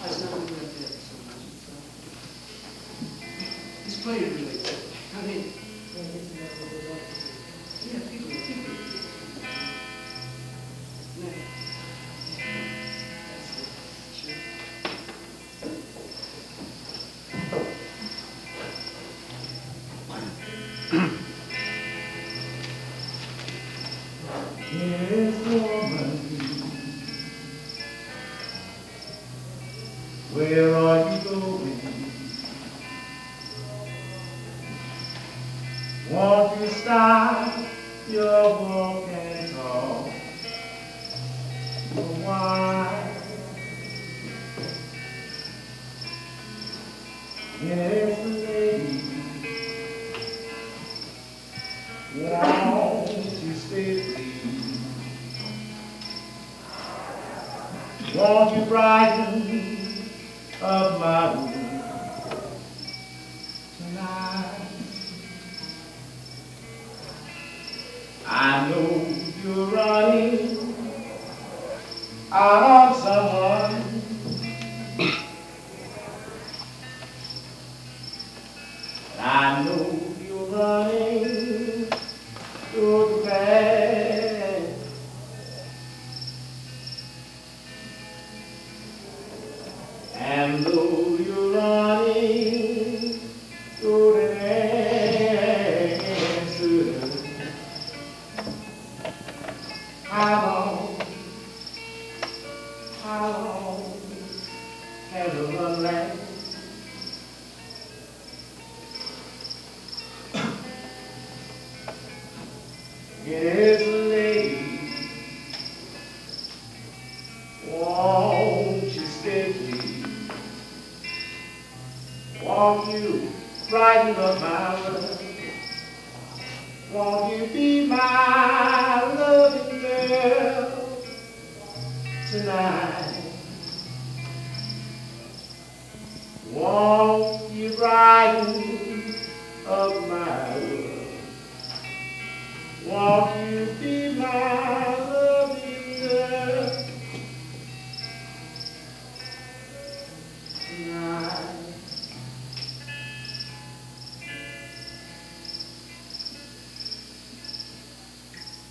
It's not really like that so much. It's played it really good. I mean, yeah, people. Yeah. That's it. Sure. Yes, woman, where are you going? Won't you stop your walk and talk for a while? Yes, lady, won't you stay, please? Won't you brighten up my room tonight? I know you're running out on someone, and I know you're running so fast. And though you're running so fast, how long can the run last? Yes, lady, won't you stay, please? Won't you brighten up my world? Won't you be my loving girl tonight? Won't you brighten up my